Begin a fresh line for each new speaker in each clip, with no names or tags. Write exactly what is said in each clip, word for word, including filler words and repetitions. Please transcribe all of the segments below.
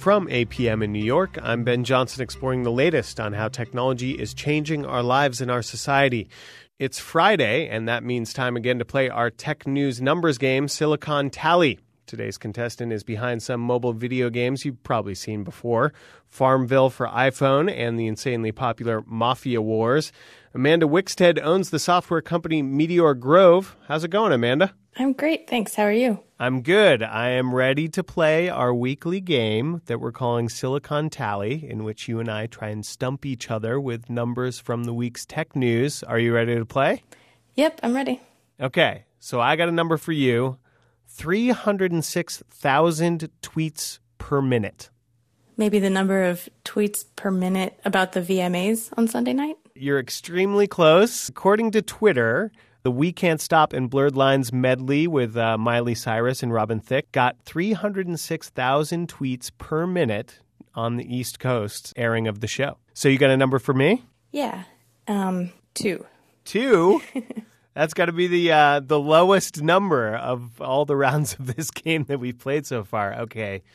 From A P M in New York, I'm Ben Johnson, exploring the latest on how technology is changing our lives and our society. It's Friday, and that means time again to play our tech news numbers game, Silicon Tally. Today's contestant is behind some mobile video games you've probably seen before, Farmville for iPhone and the insanely popular Mafia Wars. Amanda Wickstead owns the software company Meteor Grove. How's it going, Amanda?
I'm great, thanks. How are you?
I'm good. I am ready to play our weekly game that we're calling Silicon Tally, in which you and I try and stump each other with numbers from the week's tech news. Are you ready to play?
Yep, I'm ready.
Okay, so I got a number for you. three hundred six thousand tweets per minute.
Maybe the number of tweets per minute about the V M As on Sunday night?
You're extremely close. According to Twitter, the We Can't Stop and Blurred Lines medley with uh, Miley Cyrus and Robin Thicke got three hundred six thousand tweets per minute on the East Coast airing of the show. So you got a number for me?
Yeah, um, two.
Two? That's got to be the uh, the lowest number of all the rounds of this game that we've played so far. Okay,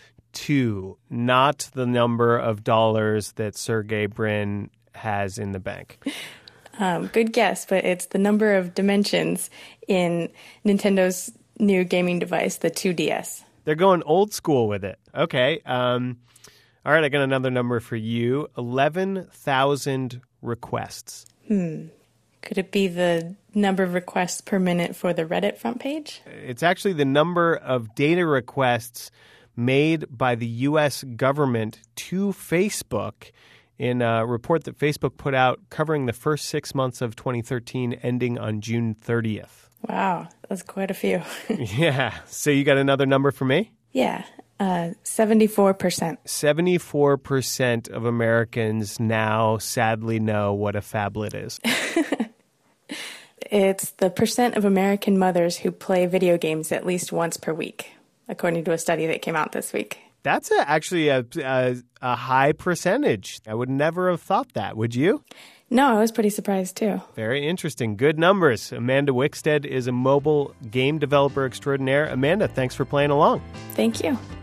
two. Not the number of dollars that Sergey Brin has in the bank.
Um, good guess, but it's the number of dimensions in Nintendo's new gaming device, the two D S.
They're going old school with it. Okay. Um, all right, I got another number for you. eleven thousand requests.
Hmm. Could it be the number of requests per minute for the Reddit front page?
It's actually the number of data requests made by the U S government to Facebook in a report that Facebook put out covering the first six months of twenty thirteen, ending on June thirtieth.
Wow, that's quite a few.
Yeah. So you got another number for me?
Yeah, uh, seventy-four percent.
seventy-four percent of Americans now sadly know what a phablet is.
It's the percent of American mothers who play video games at least once per week, according to a study that came out this week.
That's a, actually a, a, a high percentage. I would never have thought that. Would you?
No, I was pretty surprised too.
Very interesting. Good numbers. Amanda Wickstead is a mobile game developer extraordinaire. Amanda, thanks for playing along.
Thank you.